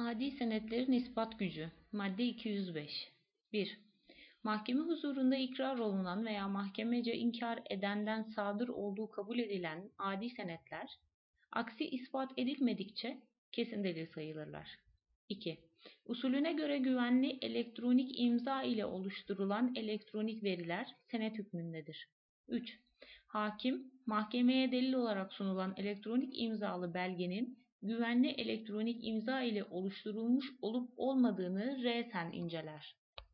Adi senetlerin ispat gücü. Madde 205. 1. Mahkeme huzurunda ikrar olunan veya mahkemece inkar edenden sadır olduğu kabul edilen adi senetler, aksi ispat edilmedikçe kesin delil sayılırlar. 2. Usulüne göre güvenli elektronik imza ile oluşturulan elektronik veriler senet hükmündedir. 3. Hakim, mahkemeye delil olarak sunulan elektronik imzalı belgenin güvenli elektronik imza ile oluşturulmuş olup olmadığını resen inceler.